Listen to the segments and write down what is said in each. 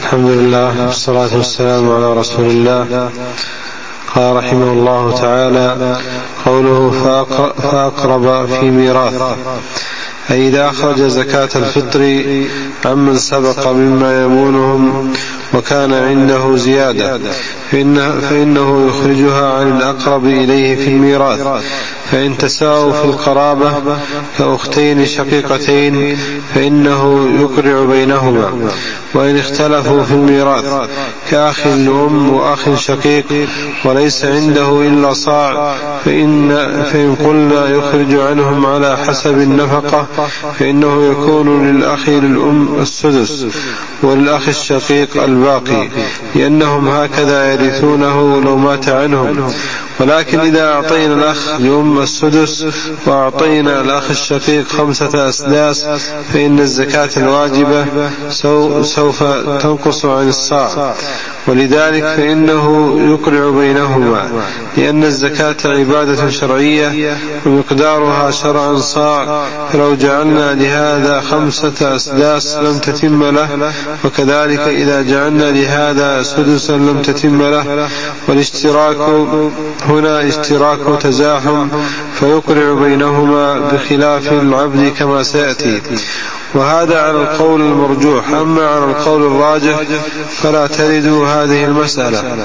الحمد لله والصلاة والسلام على رسول الله. قال رحمه الله تعالى: قوله فأقرب في ميراث، أي إذا أخرج زكاة الفطر عمن سبق مما يمونهم وكان عنده زيادة فإنه يخرجها عن الأقرب إليه في الميراث، فإن تساووا في القرابة كأختين شقيقتين فإنه يقرع بينهما، وإن اختلفوا في الميراث كأخ لأم وأخ شقيق وليس عنده إلا صاع فإن قلنا يخرج عنهم على حسب النفقة فإنه يكون للأخ للأم السدس وللأخ الشقيق الباقي، لأنهم هكذا يرثونه لو مات عنهم. ولكن إذا أعطينا الأخ لأم السدس وأعطينا الأخ الشقيق 5 أسداس فإن الزكاة الواجبة سوف تنقص عن الصاع، ولذلك فإنه يقرع بينهما، لأن الزكاة عبادة شرعية ومقدارها شرعا صاع، فلو جعلنا لهذا 5 أسداس لم تتم له، وكذلك إذا جعلنا لهذا سدسا لم تتم له. والاشتراك هنا اشتراك تزاحم فيقرع بينهما بخلاف العبد كما سيأتي، وهذا على القول المرجوح. أما على القول الراجح فلا ترد هذه المسألة.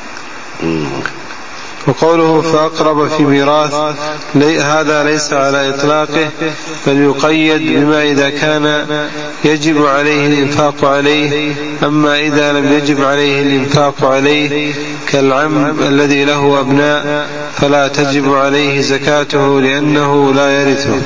وقوله فأقرب في ميراث هذا ليس على إطلاقه، بل يقيد بما إذا كان يجب عليه الإنفاق عليه. أما إذا لم يجب عليه الإنفاق عليه كالعم الذي له أبناء فلا تجب عليه زكاته لأنه لا يرثه.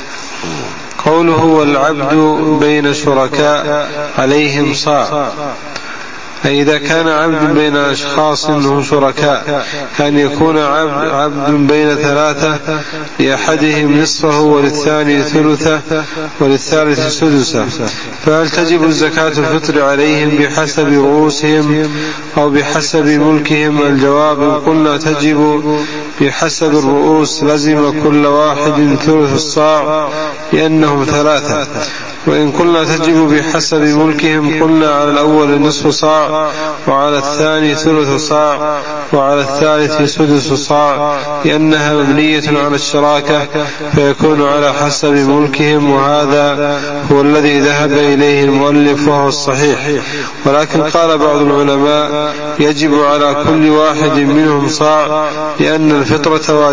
قوله والعبد بين شركاء عليهم صاع، أي إذا كان عبد بين أشخاص هم شركاء كان يكون عبد بين 3 لأحدهم نصفه وللثاني ثلثه وللثالث سدسه، فهل تجب الزكاة الفطر عليهم بحسب رؤوسهم أو بحسب ملكهم؟ الجواب: قلنا تجب بحسب الرؤوس، لزم كل واحد ثلث الصاع لأنهم 3. وإن قلنا تجب بحسب ملكهم قلنا على الأول نصف صاع، وعلى الثاني ثلث صاع، وعلى الثالث سدس صاع، لأنها مبنية على الشراكة فيكون على حسب ملكهم، وهذا هو الذي ذهب إليه المؤلف وهو الصحيح. ولكن قال بعض العلماء يجب على كل واحد منهم صاع، لأن الفطرة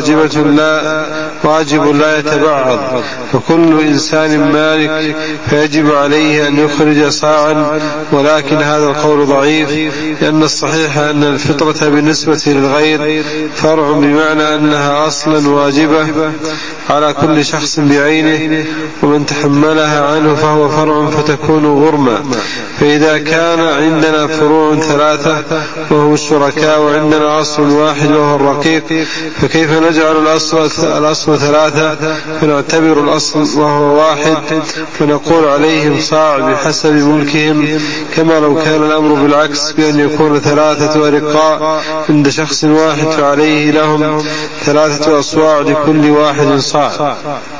واجب لا يتبعض، فكل إنسان مالك فيجب عليه أن يخرج صاعا. ولكن هذا القول ضعيف، لأن الصحيح أن الفطرة بالنسبة للغير فرع، بمعنى أنها أصلا واجبة على كل شخص بعينه، ومن تحملها عنه فهو فرع فتكون غرما. فإذا كان عندنا فروع 3 وهو الشركاء وعندنا أصل واحد وهو الرقيق، فكيف نجعل الأصل 3 فنعتبر الأصل وهو 1 فنقول عليهم صاع بحسب ملكهم، كما لو كان الأمر بالعكس بأن يكون 3 أرقاء عند شخص واحد فعليه لهم 3 أصواع لكل واحد صاع.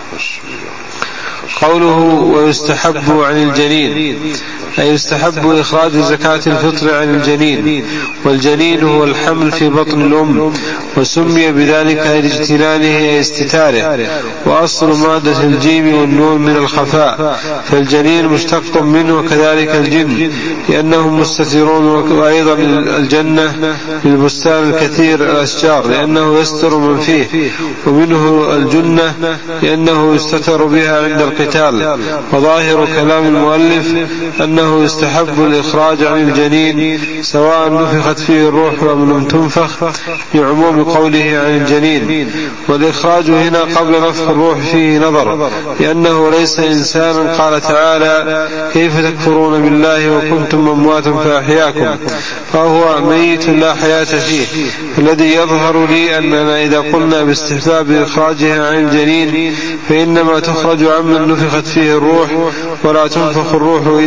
قوله ويستحب عن الجنين، أي يستحب إخراج زكاة الفطر عن الجنين، والجنين هو الحمل في بطن الأم، وسمي بذلك لاجتنانه أي استتاره، وأصل مادة الجيم والنون من الخفاء، فالجنين مشتق منه، وكذلك الجن لأنهم مستترون. وأيضا الجنة بالبستان الكثير الأشجار لأنه يستر من فيه، ومنه الجنة لأنه يستتر بها عند القتال. وظاهر كلام المؤلف أنه يستحب الإخراج عن الجنين سواء نفخت فيه الروح أم لم تنفخ، لعموم قوله عن الجنين. والإخراج هنا قبل نفخ الروح فيه نظر، لأنه ليس إنسانا. قال تعالى: كيف تكفرون بالله وكنتم أمواتا فأحياكم، فهو ميت لا حياة فيه. الذي يظهر لي أننا إذا قلنا باستحباب إخراجها عن الجنين فإنما تخرج عمن نفخت فيه الروح، ولا تنفخ الروح إلا بعد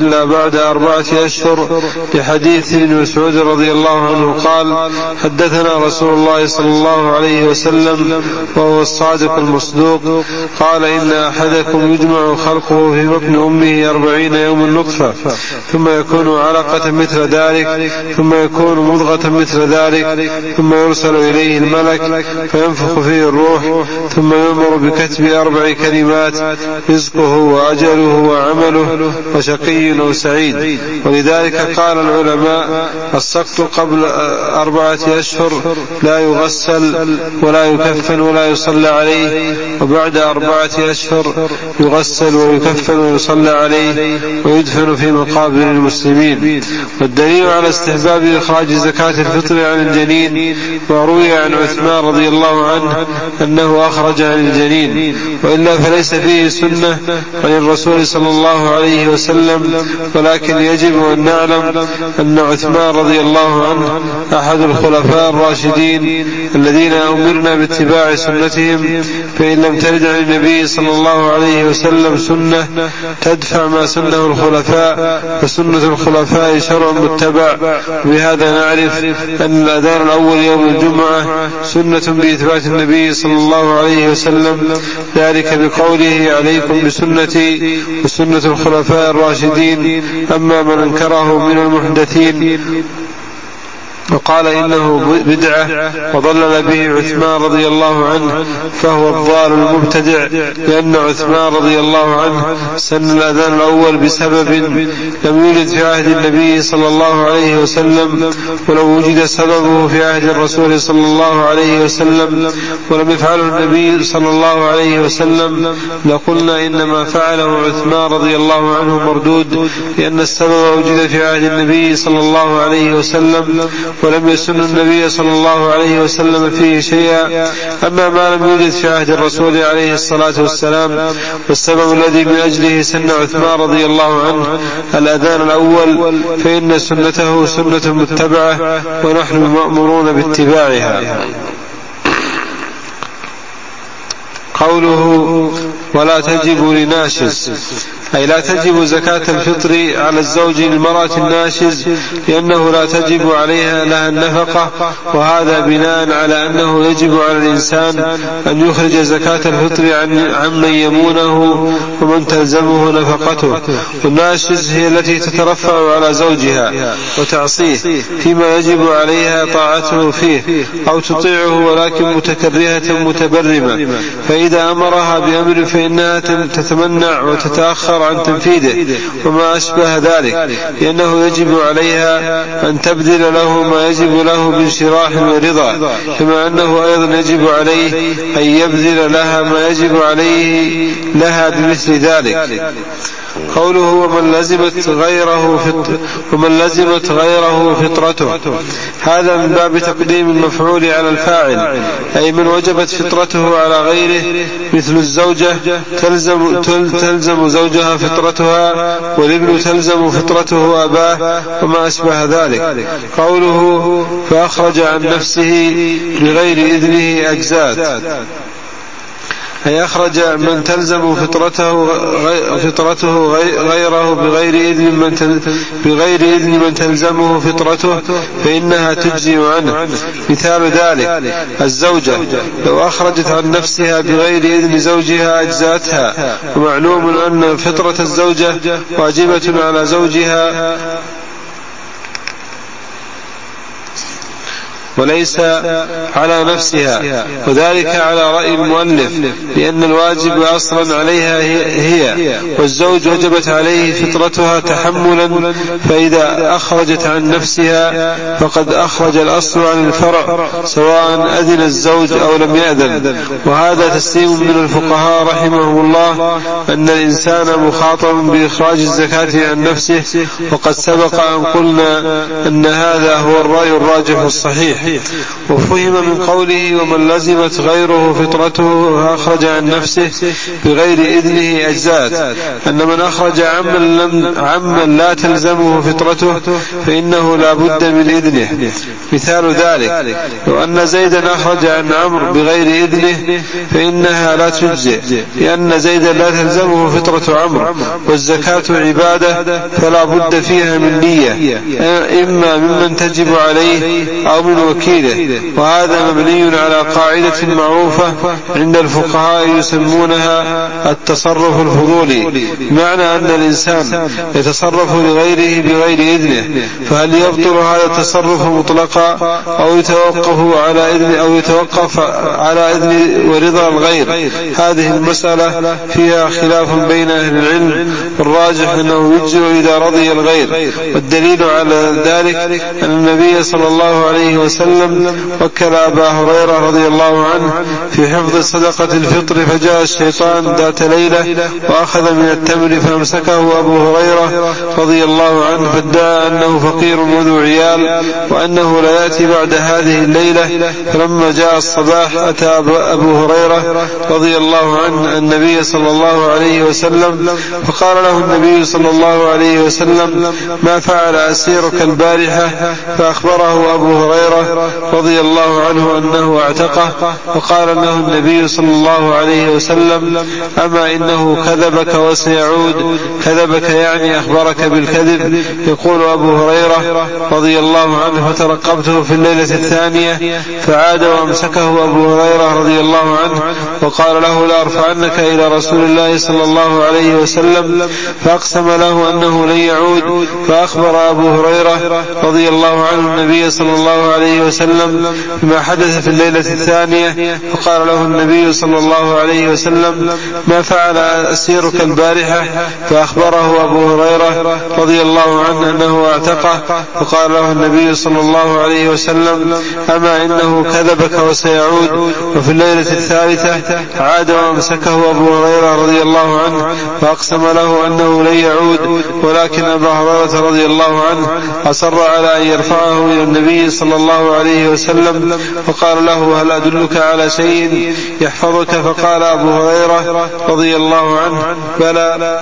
بعد 4 أشهر، لحديث ابن مسعود رضي الله عنه قال: حدثنا رسول الله صلى الله عليه وسلم وهو الصادق المصدوق قال: إن أحدكم يجمع خلقه في بطن أمه 40 يوما نطفة، ثم يكون علقة مثل ذلك، ثم يكون مضغة مثل ذلك، ثم يرسل إليه الملك فينفخ فيه الروح، ثم يؤمر بكتب 4 كلمات: رزقه وأجله وعمله وشقي أو سعيد. ولذلك قال العلماء: السقط قبل 4 أشهر لا يغسل ولا يكفن ولا يصلى عليه، وبعد 4 أشهر يغسل ويكفن ويصلى عليه ويدفن في مقابر المسلمين. والدليل على استحباب إخراج زكاة الفطر عن الجنين ما روي عن عثمان رضي الله عنه أنه أخرج عن الجنين، وإلا فليس فيه سنة عن الرسول صلى الله عليه وسلم. ولكن يجب أن نعلم أن عثمان رضي الله عنه أحد الخلفاء الراشدين الذين أمرنا باتباع سنتهم، فإن لم ترد عن النبي صلى الله عليه وسلم سنة تدفع ما سنه الخلفاء، فسنة الخلفاء شرع متبع. بهذا نعرف أن الأذان الأول يوم الجمعة سنة بإثبات النبي صلى الله عليه وسلم، ذلك بقوله: عليكم بسنتي وسنة الخلفاء الراشدين. أما من انكره من المحدثين وقال إنه بدعة وضلل به عثمان رضي الله عنه فهو الضال المبتدع، لأن عثمان رضي الله عنه سن الأذان الأول بسبب لم يوجد في عهد النبي صلى الله عليه وسلم، ولو وجد سببه في عهد الرسول صلى الله عليه وسلم ولم يفعله النبي صلى الله عليه وسلم لقلنا إنما فعله عثمان رضي الله عنه مردود، لأن السبب وجد في عهد النبي صلى الله عليه وسلم ولم يسن النبي صلى الله عليه وسلم فيه شيئا. أما ما لم يوجد في عهد الرسول عليه الصلاة والسلام، والسبب الذي من أجله سن عثمان رضي الله عنه الأذان الأول، فإن سنته سنة متبعة ونحن مأمورون باتباعها. قوله: ولا تجب لناشز، أي لا تجب زكاة الفطر على الزوج للمرأة الناشز، لأنه لا تجب عليها لها النفقة، وهذا بناء على أنه يجب على الإنسان أن يخرج زكاة الفطر عمن يمونه ومن تلزمه نفقته. والناشز هي التي تترفع على زوجها وتعصيه فيما يجب عليها طاعته فيه، أو تطيعه ولكن متكرهة متبرمة، فإذا أمرها بأمر فإنها تتمنع وتتأخر عن تنفيذه وما أشبه ذلك، لأنه يجب عليها أن تبذل له ما يجب له بانشراح ورضا، كما أنه أيضا يجب عليه أن يبذل لها ما يجب عليه لها بمثل ذلك. قوله: ومن لزمت غيره فطرته، هذا من باب تقديم المفعول على الفاعل، أي من وجبت فطرته على غيره، مثل الزوجة تلزم زوجها فطرتها، والابن تلزم فطرته أباه وما أشبه ذلك. قوله: فأخرج عن نفسه بغير إذنه أجزات، أي أخرج من تلزم فطرته غيره بغير إذن من تلزمه فطرته، فإنها تجزي عنه. مثال ذلك: الزوجة لو أخرجت عن نفسها بغير إذن زوجها أجزاتها، ومعلوم أن فطرة الزوجة واجبة على زوجها وليس على نفسها، وذلك على رأي المؤلف، لأن الواجب أصلا عليها هي، والزوج وجبت عليه فطرتها تحملا، فإذا أخرجت عن نفسها فقد أخرج الأصل عن الفرع، سواء أذن الزوج أو لم يأذن. وهذا تسليم من الفقهاء رحمهم الله أن الإنسان مخاطب بإخراج الزكاة عن نفسه، وقد سبق أن قلنا أن هذا هو الرأي الراجح الصحيح. وفهم من قوله: ومن لزمت غيره فطرته أخرج عن نفسه بغير إذنه أجزات، أن من أخرج عمن لا تلزمه فطرته فإنه لا بد من إذنه، مثال ذلك لو أن زيدا أخرج عن عمرو بغير إذنه فإنها لا تجزئ، لأن زيدا لا تلزمه فطرة عمرو، والزكاة عبادة فلا بد فيها من نية، إما ممن تجب عليه أو من وكيله. وهذا مبني على قاعدة معروفة عند الفقهاء يسمونها التصرف الفضولي، بمعنى أن الإنسان يتصرف لغيره بغير إذنه، فهل يبطل هذا التصرف مطلقا أو يتوقف على إذن ورضا الغير؟ هذه المسألة فيها خلاف بين أهل العلم، والراجح أنه يجزئ إذا رضي الغير. والدليل على ذلك أن النبي صلى الله عليه وسلم وكل أبا هريرة رضي الله عنه في حفظ صدقة الفطر، فجاء الشيطان ذات ليلة وأخذ من التمر فامسكه أبو هريرة رضي الله عنه، فادعى أنه فقير وذو عيال وأنه لا يأتي بعد هذه الليلة. فلما جاء الصباح أتى أبو هريرة رضي الله عنه النبي صلى الله عليه وسلم، فقال له النبي صلى الله عليه وسلم: ما فعل أسيرك البارحة؟ فأخبره أبو هريرة رضي الله عنه أنه اعتقه، فقال له النبي صلى الله عليه وسلم: أما إنه كذبك وسيعود. كذبك يعني أخبرك بالكذب. يقول أبو هريرة رضي الله عنه: فترقبته في الليلة الثانية فعاد وأمسكه أبو هريرة رضي الله عنه وقال له: لأرفعنك إلى رسول الله صلى الله عليه وسلم. فأقسم له أنه لن يعود. فأخبر أبو هريرة رضي الله عنه النبي صلى الله عليه وسلم بما حدث في الليلة الثانية، فقال له النبي صلى الله عليه وسلم: ما فعل أسيرك البارحة؟ فأخبره أبو هريرة رضي الله عنه أنه اعتقه، فقال له النبي صلى الله عليه وسلم: أما إنه كذبك وسيعود. وفي الليلة الثالثة عاد وامسكه أبو هريرة رضي الله عنه فأقسم له أنه لن يعود، ولكن أبا هريرة رضي الله عنه أصر على أن يرفعه إلى النبي صلى الله عليه وسلم، فقال له: هل أدلك على شيء يحفظك؟ فقال أبو هريرة رضي الله عنه: بلى.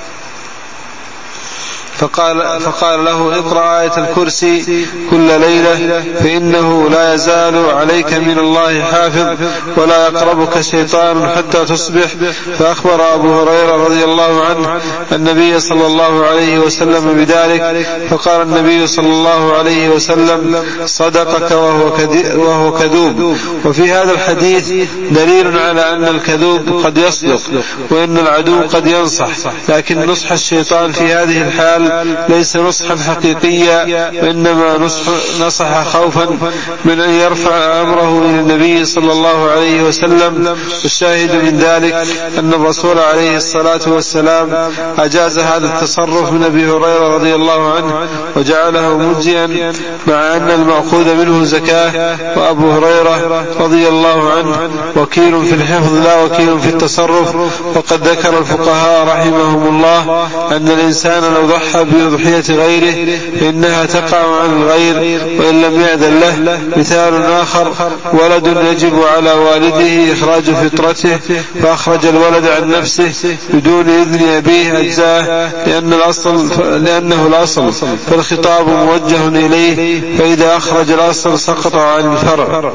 فقال له: اقرأ آية الكرسي كل ليلة فإنه لا يزال عليك من الله حافظ ولا يقربك شيطان حتى تصبح. فأخبر أبو هريرة رضي الله عنه النبي صلى الله عليه وسلم بذلك، فقال النبي صلى الله عليه وسلم: صدقك وهو كذوب. وفي هذا الحديث دليل على أن الكذوب قد يصدق وأن العدو قد ينصح، لكن نصح الشيطان في هذه الحال ليس نصحا حقيقيا، وإنما نصح خوفا من أن يرفع أمره إلى النبي صلى الله عليه وسلم. والشاهد من ذلك أن الرسول عليه الصلاة والسلام أجاز هذا التصرف من أبي هريرة رضي الله عنه وجعله مجزيا، مع أن المأخوذ منه زكاة، وأبو هريرة رضي الله عنه وكيل في الحفظ لا وكيل في التصرف. وقد ذكر الفقهاء رحمهم الله أن الإنسان لو ضحى بأضحية غيره فإنها تقع عن الغير وإن لم يأذن له. مثال آخر: ولد يجب على والده إخراج فطرته فأخرج الولد عن نفسه بدون إذن أبيه أجزاه، لأنه الأصل، فالخطاب موجه إليه، فإذا أخرج الأصل سقط عن الفرع.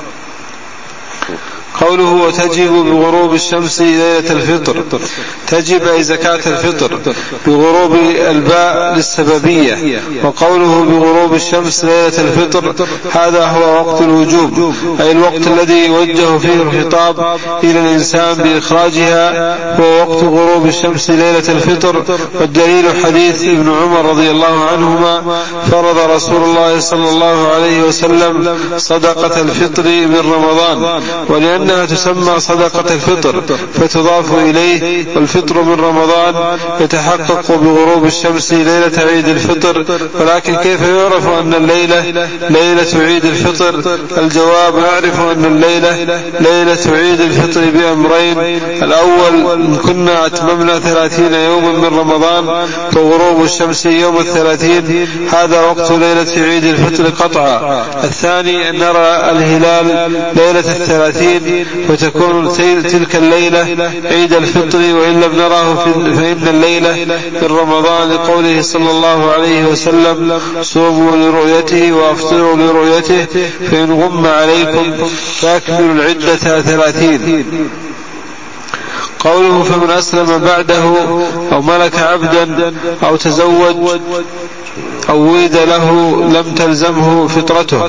قوله: وتجب بغروب الشمس ليلة الفطر. تجب أي زكاة الفطر بغروب الباء للسببية. وقوله بغروب الشمس ليلة الفطر هذا هو وقت الوجوب، أي الوقت الذي يوجه فيه الخطاب إلى الإنسان بإخراجها، هو وقت غروب الشمس ليلة الفطر. والدليل حديث ابن عمر رضي الله عنهما: فرض رسول الله صلى الله عليه وسلم صدقة الفطر من رمضان، ولأنها تسمى صدقة الفطر فتضاف إليه، والفطر من رمضان يتحقق بغروب الشمس ليلة عيد الفطر. ولكن كيف يعرف أن الليلة ليلة عيد الفطر؟ الجواب: نعرف أن الليلة ليلة عيد الفطر بأمرين: الأول، إن كنا أتممنا 30 يوما من رمضان فغروب الشمس يوم 30، هذا وقت ليلة عيد الفطر قطعا. الثاني، أن نرى الهلال ليلة 30 فتكون تلك الليلة عيد الفطر، وإن لم نره فإن الليلة من رمضان، لقوله صلى الله عليه وسلم: صوموا لرؤيته وأفطروا لرؤيته، فإن غم عليكم فأكملوا العدة 30. قوله: فمن أسلم بعده أو ملك عبدا أو تزوج أو ولد له لم تلزمه فطرته.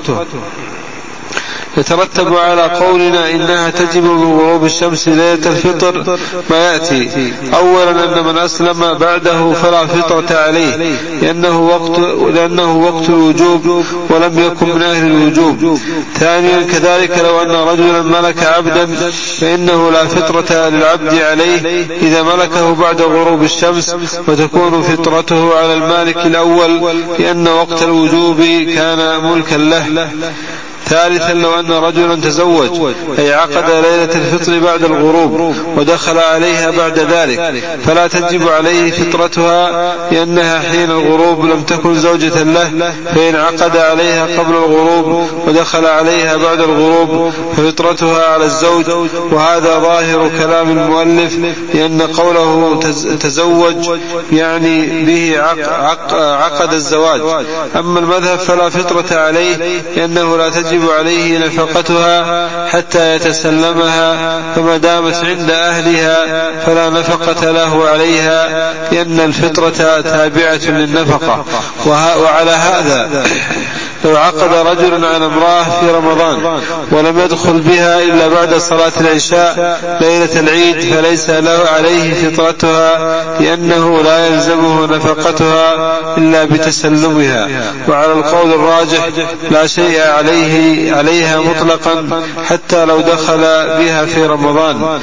يترتب على قولنا إنها تجب من غروب الشمس ليلة الفطر ما يأتي: أولا أن من أسلم بعده فلا فطرة عليه لأنه وقت الوجوب ولم يكن من أهل الوجوب. ثانيا كذلك لو أن رجلا ملك عبدا فإنه لا فطرة للعبد عليه إذا ملكه بعد غروب الشمس، وتكون فطرته على المالك الأول لأن وقت الوجوب كان ملكا له. ثالثا لو أن رجلا تزوج أي عقد ليلة الفطر بعد الغروب ودخل عليها بعد ذلك فلا تجب عليه فطرتها لأنها حين الغروب لم تكن زوجة له، فإن عقد عليها قبل الغروب ودخل عليها بعد الغروب ففطرتها على الزوج. وهذا ظاهر كلام المؤلف، لأن قوله تزوج يعني به عقد الزواج. أما المذهب فلا فطرة عليه لأنه لا تجب عليه نفقتها حتى يتسلمها، فما دامت عند أهلها فلا نفقة له عليها لأن الفطرة تابعة للنفقة. وعلى هذا لو عقد رجل على امرأة في رمضان ولم يدخل بها إلا بعد صلاة العشاء ليلة العيد فليس له عليه فطرتها لأنه لا يلزمه نفقتها إلا بتسلمها. وعلى القول الراجح لا شيء عليها مطلقا حتى لو دخل بها في رمضان.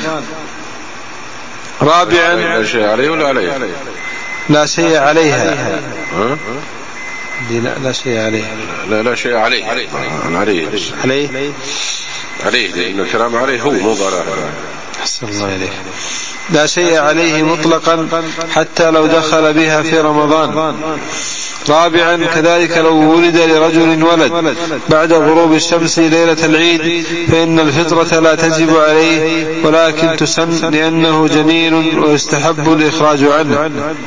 رابعا لا شيء عليه ولا عليها؟ لا شيء عليها. لا شيء عليه. لا شيء عليه. عليه لأن الكلام عليه هو مو ضرر. أحسن الله إليه. لا شيء عليه مطلقا حتى لو دخل بها في رمضان. رابعا كذلك لو ولد لرجل ولد بعد غروب الشمس ليلة العيد فإن الفطرة لا تجب عليه ولكن تسن لأنه جنين ويستحب الإخراج عنه.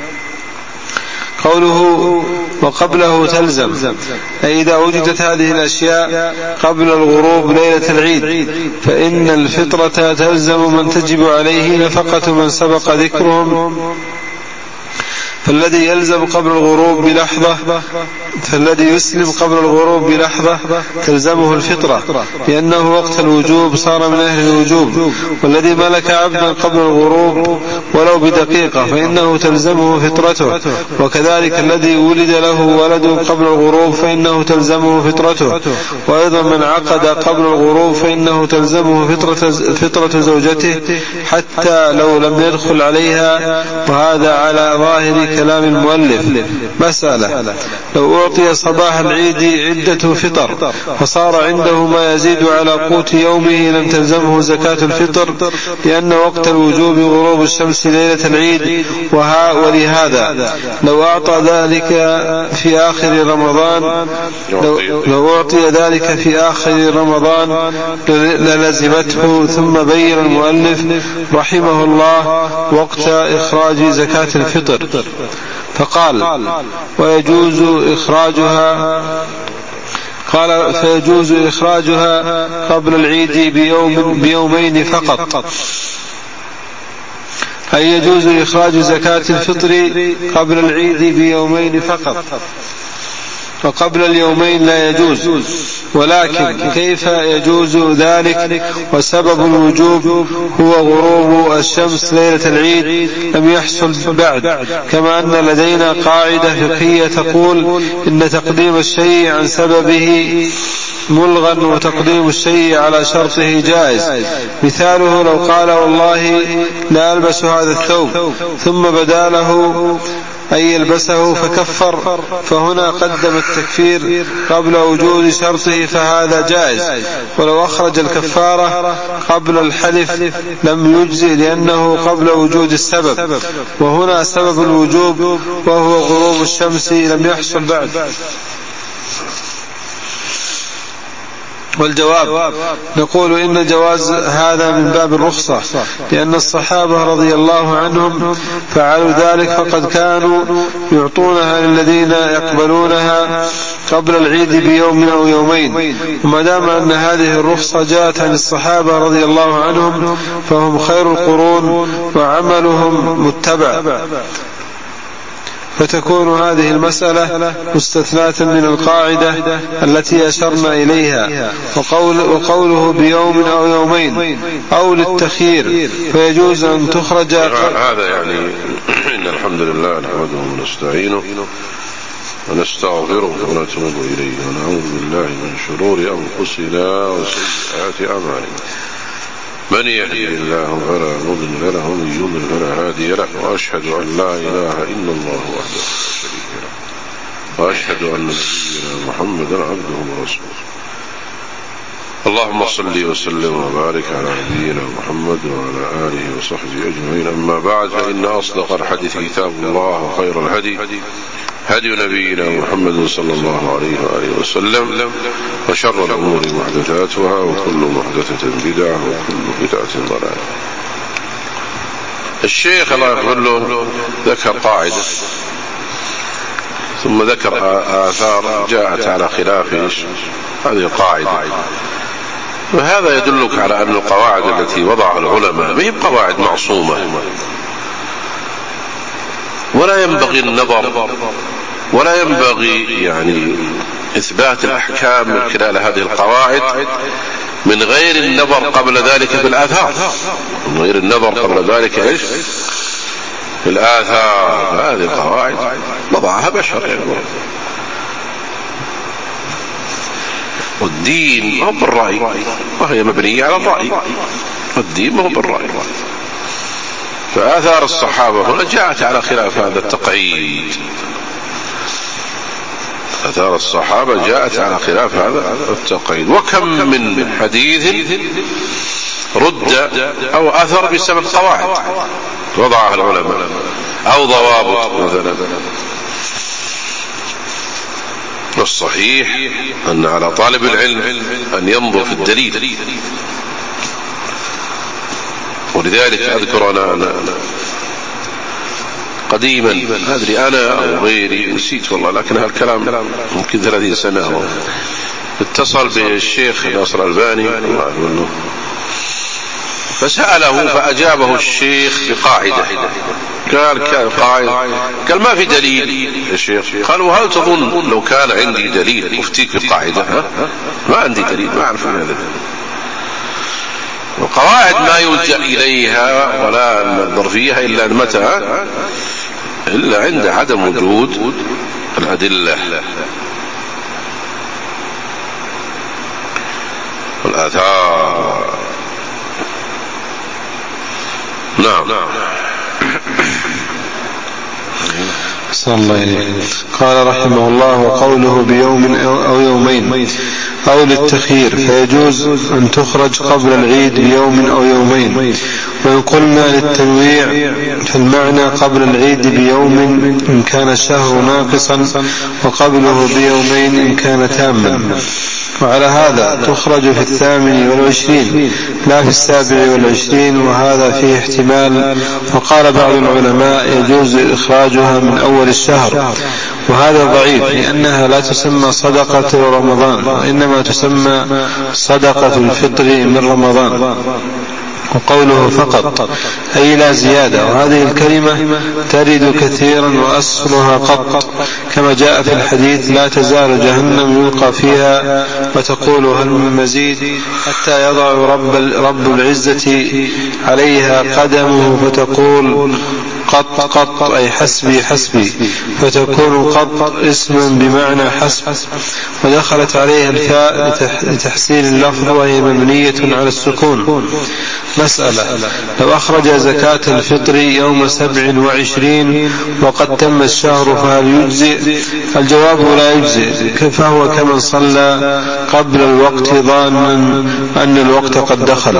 قوله وقبله تلزم أي إذا وجدت هذه الأشياء قبل الغروب ليلة العيد فإن الفطرة تلزم من تجب عليه نفقة من سبق ذكرهم. فالذي يلزم قبل الغروب بلحظة فالذي يسلم قبل الغروب بلحظة تلزمه الفطرة لأنه وقت الوجوب صار من أهل الوجوب. والذي ملك عبدا قبل الغروب ولو بدقيقة فإنه تلزمه فطرته. وكذلك الذي ولد له ولد قبل الغروب فإنه تلزمه فطرته. وأيضا من عقد قبل الغروب فإنه تلزمه فطرة زوجته حتى لو لم يدخل عليها. وهذا على ظاهر كلام المؤلف. مسألة: لو أعطي صباح العيد عدة فطر فصار عنده ما يزيد على قوت يومه لم تلزمه زكاة الفطر لأن وقت الوجوب غروب الشمس ليلة العيد. ولهذا لو أعطى ذلك في آخر رمضان لو أعطي ذلك في آخر رمضان للزمته. ثم بين المؤلف رحمه الله وقت إخراج زكاة الفطر فقال: ويجوز إخراجها فيجوز إخراجها قبل العيد بيومين فقط، أي يجوز إخراج زكاة الفطر قبل العيد بيومين فقط، وقبل اليومين لا يجوز. ولكن كيف يجوز ذلك؟ وسبب الوجوب هو غروب الشمس ليلة العيد لم يحصل بعد. كما أن لدينا قاعدة فقهية تقول إن تقديم الشيء عن سببه ملغى وتقديم الشيء على شرطه جائز. مثاله لو قال: والله لا ألبس هذا الثوب ثم بدا له أن يلبسه فكفر، فهنا قدم التكفير قبل وجود شرطه فهذا جائز. ولو أخرج الكفارة قبل الحلف لم يجزي لأنه قبل وجود السبب، وهنا سبب الوجوب وهو غروب الشمس لم يحصل بعد. والجواب نقول إن جواز هذا من باب الرخصة، لأن الصحابة رضي الله عنهم فعلوا ذلك، فقد كانوا يعطونها للذين يقبلونها قبل العيد بيوم أو يومين. وما دام أن هذه الرخصة جاءت عن الصحابة رضي الله عنهم فهم خير القرون وعملهم متبع، فتكون هذه المسألة مستثناة من القاعدة التي أشرنا إليها. وقوله بيوم أو يومين أو للتخيير فيجوز أن تخرج. هذا يعني إن الحمد لله نحمده ونستعينه ونستغفره ونتوب إليه ونعوذ بالله من شرور أنفسنا وسيئات أعمالنا، من يهدي الله فلا مضل له ومن يضلل فلا هادي له، وأشهد أن لا إله إلا الله وحده لا شريك له، وأشهد أن نبينا محمدا عبده ورسوله. اللهم صل وسلم وبارك على نبينا محمد وعلى آله وصحبه أجمعين. أما بعد، فإن أصدق الحديث كتاب الله، وخير الهدي هدي نبينا محمد صلى الله عليه وآله وسلم، وشر الأمور محدثاتها، وكل محدثة بدعة، وكل بدعة ضلالة. الشيخ الله يغفر له ذكر قاعدة ثم ذكر آثار جاءت على خلاف هذه القاعدة، وهذا يدلك على أن القواعد التي وضعها العلماء ما هي قواعد معصومة، ولا ينبغي النظر ولا ينبغي يعني إثبات الأحكام من خلال هذه القواعد من غير النظر قبل ذلك في الآثار، من غير النظر قبل ذلك إيش في الآثار. هذه القواعد وضعها بشر يعني. والدين ما هو بالرأي، وهي مبنية على الرأي، والدين ما هو بالرأي. فآثار الصحابة هنا جاءت على خلاف هذا التقعيد، آثار الصحابة جاءت على خلاف هذا التقعيد. وكم من حديث رد أو أثر بسبب قواعد وضعها العلماء أو ضوابط مثلا. والصحيح أن على طالب العلم أن ينظر في الدليل. ولذلك أذكر أنا قديما، أدري أنا أو غيري نسيت والله، لكن هالكلام ممكن 30 سنة، اتصل بالشيخ ناصر الألباني فسأله فأجابه الشيخ بقاعدة. قال ما في دليل يا شيخ. قال وهل تظن لو كان عندي دليل أفتيك بقاعدة؟ ما عندي دليل، ما أعرف هذا. وقواعد ما يلجأ إليها ولا ننظر فيها إلا متى؟ إلا عند عدم وجود الأدلة والآثار. نعم. صلى الله عليه. قال رحمه الله: وقوله بيوم أو يومين أو للتخيير فيجوز أن تخرج قبل العيد بيوم أو يومين. وإن قلنا للتنويع في المعنى قبل العيد بيوم إن كان الشهر ناقصا، وقبله بيومين إن كان تاما. وعلى هذا تخرج في 28 لا في 27، وهذا فيه احتمال. وقال بعض العلماء يجوز إخراجها من أول الشهر، وهذا ضعيف لأنها لا تسمى صدقة رمضان، وإنما تسمى صدقة الفطر من رمضان. وقوله فقط أي لا زيادة، وهذه الكلمة ترد كثيرا وأصلها قط، كما جاء في الحديث: لا تزال جهنم يلقى فيها وتقول هل من مزيد، حتى يضع رب العزة عليها قدمه فتقول قط قط أي حسبي حسبي، فتكون قط اسما بمعنى حسب، ودخلت عليها الفاء لتحسين اللفظ وهي مبنية على السكون. مسألة: لو أخرج زكاة الفطر يوم 27 وقد تم الشهر فهل يجزئ؟ الجواب: لا يجزئ، فهو كمن صلى قبل الوقت ظانا أن الوقت قد دخل.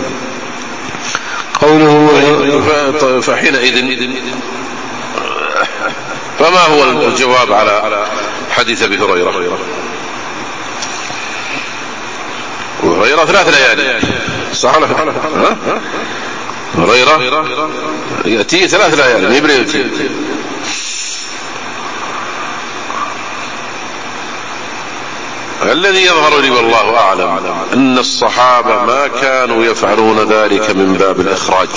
قوله فحينئذ فما هو الجواب على حديث أبي هريرة؟ هريرة 3 ليالي، صح؟ هريرة يأتي 3 ليالي يبرئ يأتي. الذي يظهر لي والله أعلم أن الصحابة ما كانوا يفعلون ذلك من باب الإخراج،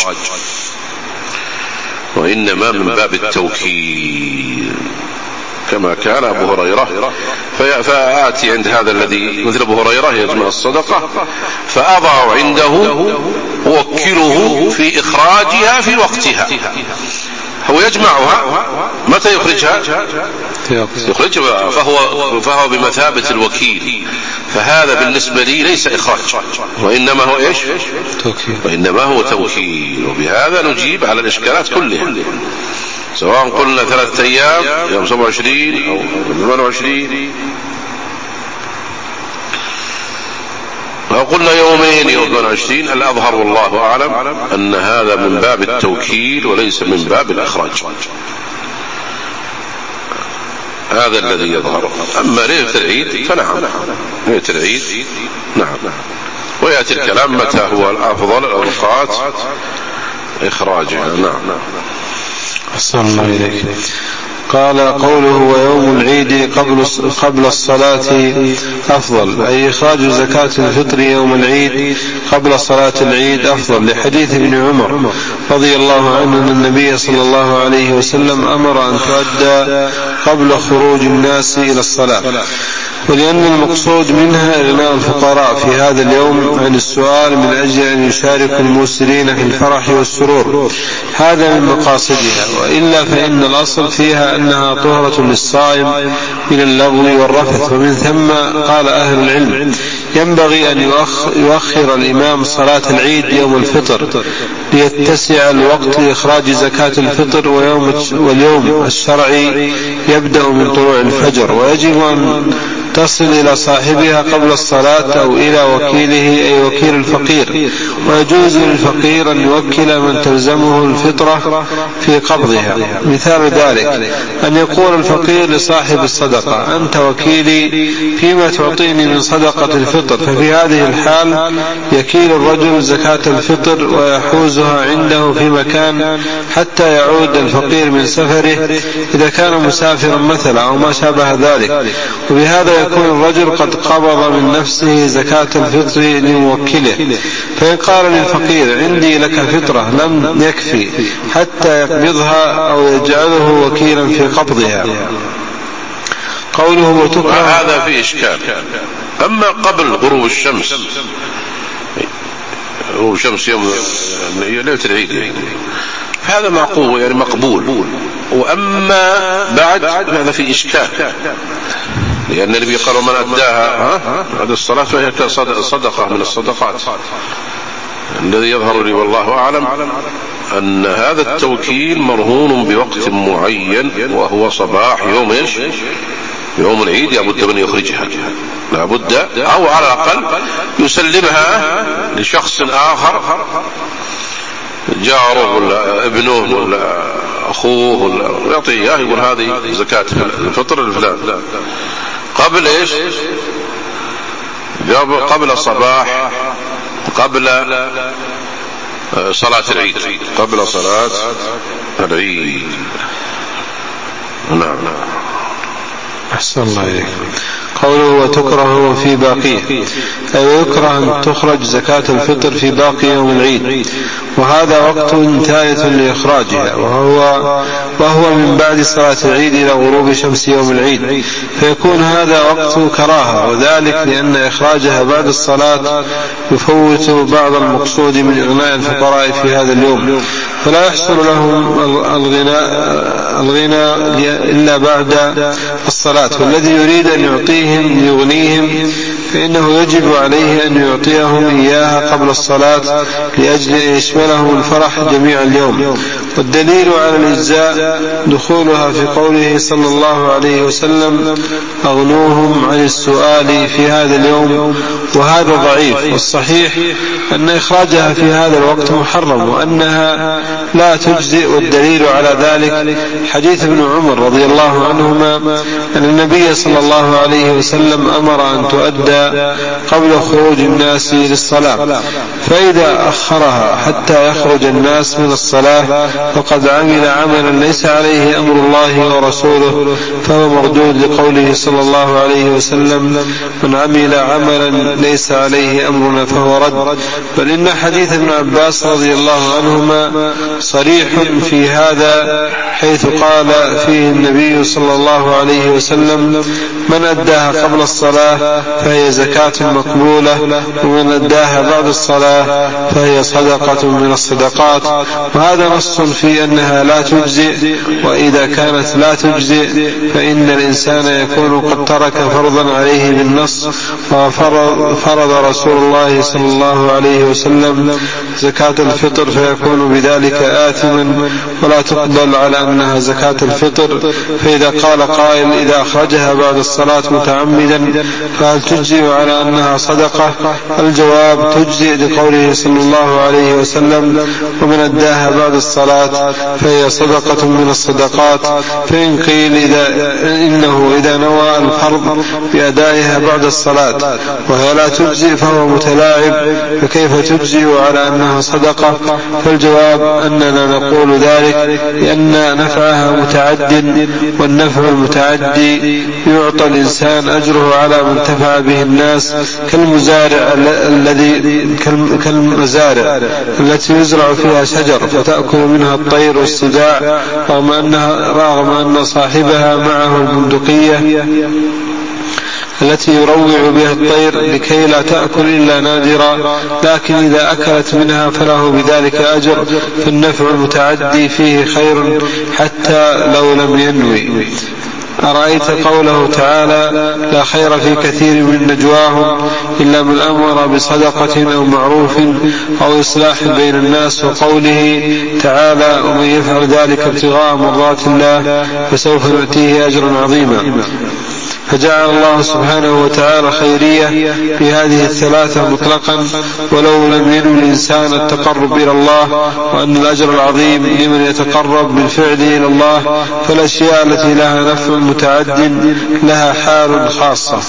وإنما من باب التوكيل، كما كان أبو هريرة. فآتي عند هذا الذي مثل أبو هريرة يجمع الصدقة، فأضع عنده ووكله في إخراجها في وقتها. هو يجمعها، متى يخرجها؟ يخرجها، فهو بمثابة الوكيل. فهذا بالنسبة لي ليس إخراج، وإنما هو إيش؟ وإنما هو توكيل. وبهذا نجيب على الإشكالات كلها، سواء قلنا 3 أيام يوم 27 أو 28 أو قلنا يومين يوم 28. الأظهر والله أعلم أن هذا من باب التوكيل وليس من باب الإخراج، هذا الذي يظهر. أما ليلة العيد فنعم، ليلة العيد نعم، ويأتي الكلام متى هو الأفضل الأوقات إخراجها. نعم. أحسن الله إليك. قال قوله ويوم العيد قبل الصلاة أفضل، أي إخراج زكاة الفطر يوم العيد قبل صلاة العيد أفضل، لحديث ابن عمر رضي الله عنه أن النبي صلى الله عليه وسلم أمر أن تؤدى قبل خروج الناس إلى الصلاة، ولأن المقصود منها إغناء الفقراء في هذا اليوم عن السؤال من أجل أن يشاركوا المسلمين في الفرح والسرور، هذا من مقاصدها. وإلا فإن الأصل فيها أنها طهرة للصائم من اللغو والرفث. ومن ثم قال أهل العلم ينبغي أن يؤخر الإمام صلاة العيد يوم الفطر ليتسع الوقت لإخراج زكاة الفطر، واليوم الشرعي يبدأ من طلوع الفجر، ويجب أن تصل إلى صاحبها قبل الصلاة أو إلى وكيله أي وكيل الفقير. ويجوز للفقير أن يوكل من تلزمه الفطرة في قبضها. مثال ذلك أن يقول الفقير لصاحب الصدقة أنت وكيلي فيما تعطيني من صدقة الفطر، ففي هذه الحال يكيل الرجل زكاة الفطر ويحوزها عنده في مكان حتى يعود الفقير من سفره إذا كان مسافرا مثلا أو ما شابه ذلك. وبهذا يكون الرجل قد قبض من نفسه زكاة الفطر لموكله. فإن قال للفقير عندي لك فطرة لم يكفي حتى يقبضها أو يجعله وكيلا في قبضها. قوله وتكره، هذا في إشكال. أما قبل غروب الشمس، غروب الشمس يوم ليلة العيد، هذا معقول يعني مقبول. وأما بعد هذا في إشكال، لأن النبي قال من أداها هذه الصلاة فهي صدقة من الصدقات. الذي يظهر لي والله أعلم أن هذا التوكيل مرهون بوقت معين، وهو صباح يوم إيش؟ يوم العيد. لابد من يخرجها، لابد أو على الأقل يسلمها لشخص آخر، جاره ولا ابنه ولا أخوه، ولا يعطيه يقول هذه زكاة الفطر الفلان قبل إيش؟ قبل الصباح، قبل صلاة العيد، قبل صلاة العيد. نعم. أحسن الله إليك. قوله وتكره في باقيه، أي يكره أن تخرج زكاة الفطر في باقي يوم العيد، وهذا وقت ثالث لإخراجها، وهو من بعد صلاة العيد إلى غروب شمس يوم العيد، فيكون هذا وقت كراهة، وذلك لأن إخراجها بعد الصلاة يفوت بعض المقصود من إغناء الفقراء في هذا اليوم، فلا يحصل لهم الغنى إلا بعد الصلاة. والذي يريد أن يعطيهم ليغنيهم فإنه يجب عليه أن يعطيهم إياها قبل الصلاة لأجل أن يشملهم الفرح جميع اليوم. والدليل على الإجزاء دخولها في قوله صلى الله عليه وسلم: أغنوهم عن السؤال في هذا اليوم، وهذا ضعيف. والصحيح أن إخراجها في هذا الوقت محرم وأنها لا تجزئ. والدليل على ذلك حديث ابن عمر رضي الله عنهما أن النبي صلى الله عليه وسلم أمر أن تؤدى قبل خروج الناس للصلاة، فإذا أخرها حتى يخرج الناس من الصلاة فقد عمل عملا ليس عليه أمر الله ورسوله فهو مردود، لقوله صلى الله عليه وسلم: من عمل عملا ليس عليه أمرنا فهو رد. بل إن حديث ابن عباس رضي الله عنهما صريح في هذا، حيث قال فيه النبي صلى الله عليه وسلم: من أداها قبل الصلاة فهي زكاة مقبولة، ومن أداها بعد الصلاة فهي صدقة من الصدقات. وهذا نص في أنها لا تجزئ، وإذا كانت لا تجزئ فإن الإنسان يكون قد ترك فرضا عليه بالنص. وفرض رسول الله صلى الله عليه وسلم زكاة الفطر فيكون بذلك آثما، ولا تقبل على أنها زكاة الفطر. فإذا قال قائل: إذا أخرجها بعد الصلاة متعمدا فهل تجزئ على أنها صدقة؟ الجواب: تجزئ، لقوله صلى الله عليه وسلم: ومن أداها بعد الصلاة فهي صدقة من الصدقات. فإن قيل إنه إذا نوى الفرض بأدائها بعد الصلاة وهي لا تجزئ فهو متلاعب، فكيف تجزئ على أنها صدقة؟ فالجواب أننا نقول ذلك لأن نفعها متعد، والنفع المتعدي يعطى الإنسان أجره على من انتفع به الناس، كالمزارع التي يزرع فيها شجر فتأكل منها الطير والسباع، رغم أن صاحبها معه البندقية التي يروع بها الطير لكي لا تأكل إلا نادرا، لكن إذا أكلت منها فله بذلك أجر. فالنفع المتعدي فيه خير حتى لو لم ينوي. أرأيت قوله تعالى: لا خير في كثير من نجواهم إلا من أمر بصدقة أو معروف أو إصلاح بين الناس، وقوله تعالى: ومن يفعل ذلك ابتغاء مرضات الله فسوف نؤتيه أجرا عظيما. فجعل الله سبحانه وتعالى خيرية في هذه الثلاثة مطلقا، ولو لم ينوي الإنسان التقرب إلى الله، وأن الأجر العظيم لمن يتقرب بالفعل إلى الله. فالأشياء التي لها نفع متعد لها حال خاصة.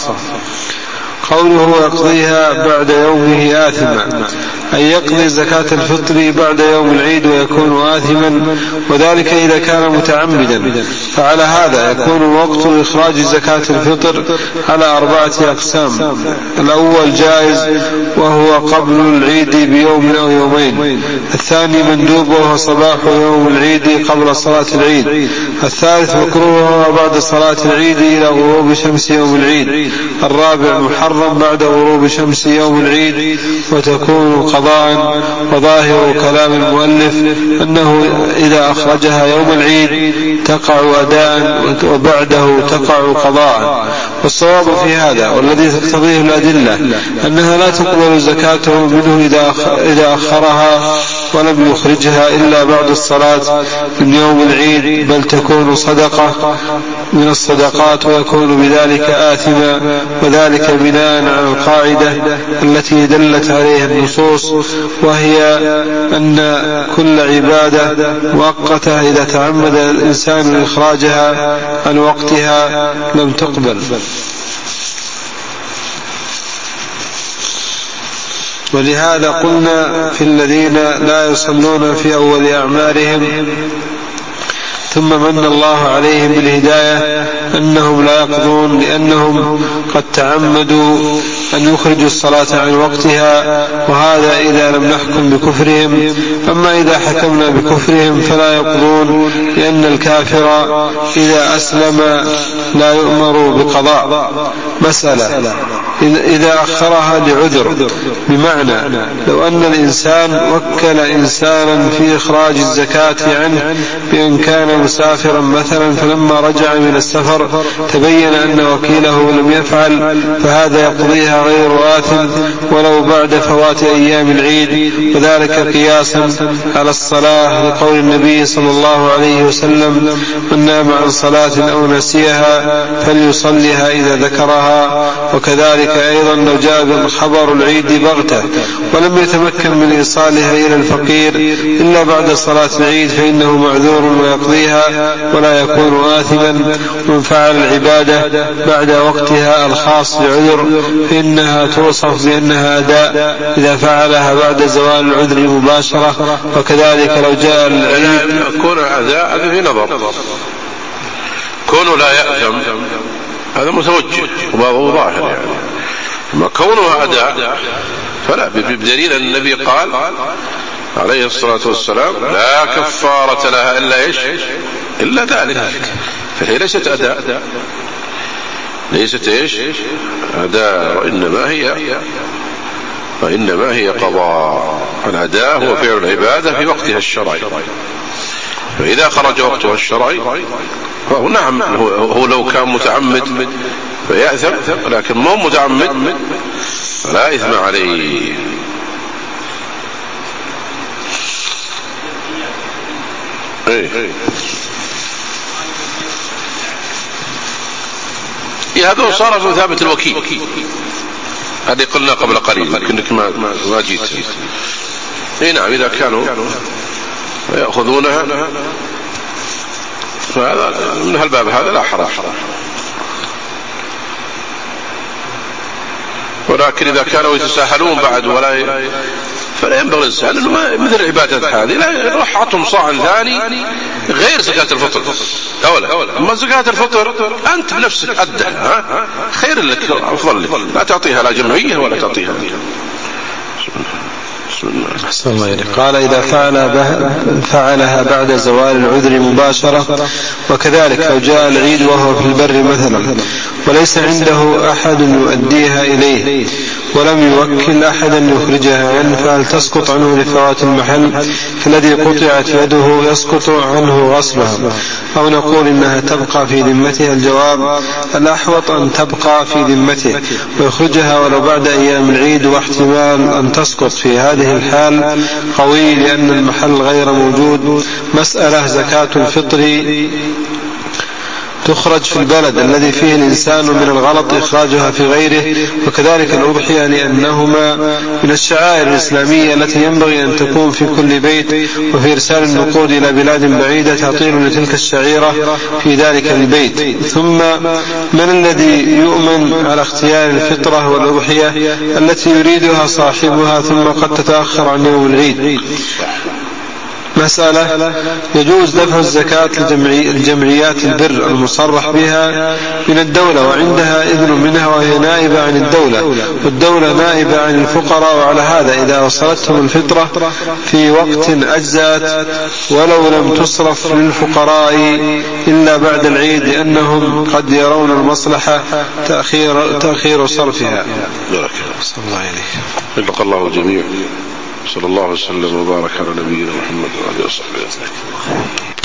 قوله: يقضيها بعد يومه آثما، أي يقضي زكاة الفطر بعد يوم العيد ويكون آثما، وذلك إذا كان متعمدا. فعلى هذا يكون وقت إخراج زكاة الفطر على 4 أقسام: الأول جائز وهو قبل العيد بيوم أو يومين، الثاني مندوب وهو صباح يوم العيد قبل صلاة العيد، الثالث مكروه وهو بعد صلاة العيد إلى غروب شمس يوم العيد، الرابع محرم بعد غروب شمس يوم العيد وتكون قضاء. وظاهر كلام المؤلف أنه إذا أخرجها يوم العيد تقع أداء وبعده تقع قضاء. والصواب في هذا والذي تقتضيه الأدلة أنها لا تقبل زكاته منه إذا أخرها ولم يخرجها إلا بعد الصلاة من يوم العيد، بل تكون صدقة من الصدقات ويكون بذلك آثما، وذلك بناء على القاعدة التي دلت عليها النصوص، وهي أن كل عبادة مؤقتة إذا تعمد الإنسان إخراجها عن وقتها لم تقبل. ولهذا قلنا في الذين لا يصلون في أول أعمارهم ثم من الله عليهم بالهداية أنهم لا يقضون، لأنهم قد تعمدوا أن يخرجوا الصلاة عن وقتها، وهذا إذا لم نحكم بكفرهم. أما إذا حكمنا بكفرهم فلا يقضون، لأن الكافر إذا أسلم لا يؤمر بقضاء. مسألة: إذا أخرها لعذر، بمعنى لو أن الإنسان وكل إنسانا في إخراج الزكاة عنه بأن كان مسافرا مثلا، فلما رجع من السفر تبين أن وكيله لم يفعل يفعل فهذا يقضيها غير آثم ولو بعد فوات أيام العيد، وذلك قياسا على الصلاة لقول النبي صلى الله عليه وسلم: من نام عن صلاة أو نسيها فليصليها إذا ذكرها. وكذلك أيضا لو جاء خبر العيد بغتة ولم يتمكن من إيصالها إلى الفقير إلا بعد صلاة العيد فإنه معذور ويقضيها ولا يكون آثما. من فعل العبادة بعد وقتها الخاص بعذر فإنها توصف بأنها أداء إذا فعلها بعد زوال العذر مباشرة. وكذلك لو جاء العيد كون أداء هذا في نظر، كونه لا يأثم هذا متوجه وهو ظاهر يعني، ما كونه أداء فلا، بدليل أن النبي قال عليه الصلاة والسلام: لا كفارة لها إلا إيش؟ إلا ذلك. فهي ليست أداء، ليست إيش؟ أداء، وإنما هي قضاء. الأداء هو فعل العبادة في وقتها الشرعي، فإذا خرج وقتها الشرعي فهو نعم، هو لو كان متعمد فيأثم، لكن مو متعمد فلا إثم عليه. هذا صار في ثابت الوكيل، هذه قلنا قبل قليل لكنك ما جيت. نعم، إذا كانوا يأخذونها فهذا من هالباب هذا لا حرج، ولكن إذا كانوا يتساهلون بعد فلا ينبغي الإنسان أنه مثل العبادات هذه لا يروح عطهم صاع ثاني غير زكاة الفطر أولا. أما زكاة الفطر أنت بنفسك أدى خير لك، أفضل لك، لا تعطيها لا جمعية ولا تعطيها. أحسن الله إليك. قال: إذا فعلها بعد زوال العذر مباشرة. وكذلك لو جاء العيد وهو في البر مثلا وليس عنده أحد يؤديها إليه ولم يوكل أحدا يخرجها عنه، فهل تسقط عنه لفوات المحل فالذي قطعت يده يسقط عنه غصبها، أو نقول إنها تبقى في ذمته؟ الجواب: الأحوط أن تبقى في ذمته ويخرجها ولو بعد أيام العيد، واحتمال أن تسقط في هذه الحال قوي لأن المحل غير موجود. مسألة زكاة الفطر تخرج في البلد الذي فيه الإنسان من الغلط إخراجها في غيره، وكذلك الأضحية لأنهما من الشعائر الإسلامية التي ينبغي أن تكون في كل بيت، وفي إرسال النقود إلى بلاد بعيدة تعطيل لتلك الشعيرة في ذلك البيت. ثم من الذي يؤمن على اختيار الفطرة والأضحية التي يريدها صاحبها ثم قد تتأخر عن يوم العيد؟ مسألة: يجوز دفع الزكاة لجمعيات البر المصرح بها من الدولة وعندها إذن منها وهي نائبة عن الدولة، والدولة نائبة عن الفقراء، وعلى هذا إذا وصلتهم الفطرة في وقت أجزأت ولو لم تصرف للفقراء إلا بعد العيد لأنهم قد يرون المصلحة تأخير صرفها. صلى الله عليه وسلم. الله الجميع. صلى الله وسلم وبارك على نبينا محمد وعلى آله وصحبه.